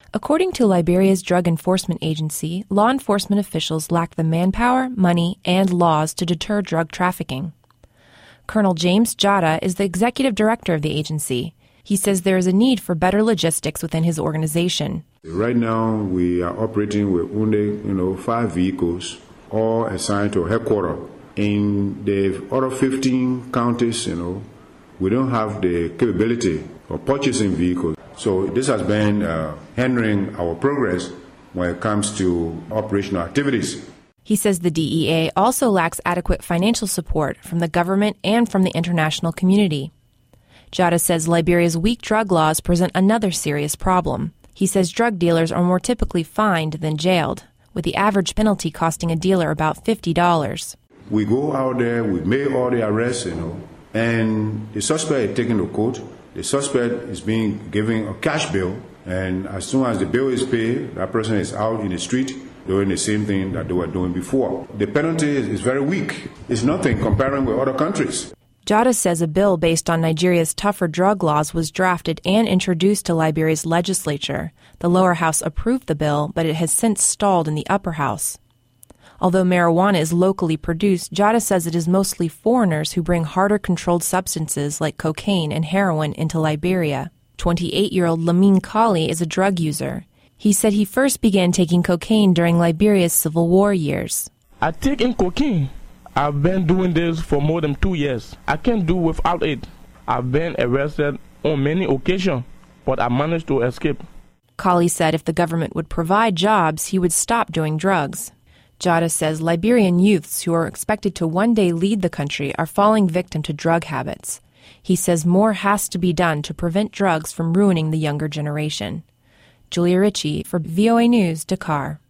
According to Liberia's Drug Enforcement Agency, law enforcement officials lack the manpower, money, and laws to deter drug trafficking. Colonel James Jada is the executive director of the agency. He says there is a need for better logistics within his organization. Right now, we are operating with only 5 vehicles, all assigned to headquarters. In the other 15 counties, we don't have the capability of purchasing vehicles. So this has been hindering our progress when it comes to operational activities. He says the DEA also lacks adequate financial support from the government and from the international community. Jada says Liberia's weak drug laws present another serious problem. He says drug dealers are more typically fined than jailed, with the average penalty costing a dealer about $50. We go out there, we make all the arrests, and the suspect is taken to court. The suspect is being given a cash bill, and as soon as the bill is paid, that person is out in the street doing the same thing that they were doing before. The penalty is very weak. It's nothing comparing with other countries. Jada says a bill based on Nigeria's tougher drug laws was drafted and introduced to Liberia's legislature. The lower house approved the bill, but it has since stalled in the upper house. Although marijuana is locally produced, Jada says it is mostly foreigners who bring harder controlled substances like cocaine and heroin into Liberia. 28-year-old Lamine Kali is a drug user. He said he first began taking cocaine during Liberia's Civil War years. I take in cocaine. I've been doing this for more than 2 years. I can't do without it. I've been arrested on many occasions, but I managed to escape. Kali said if the government would provide jobs, he would stop doing drugs. Jada says Liberian youths who are expected to one day lead the country are falling victim to drug habits. He says more has to be done to prevent drugs from ruining the younger generation. Julia Ritchie for VOA News, Dakar.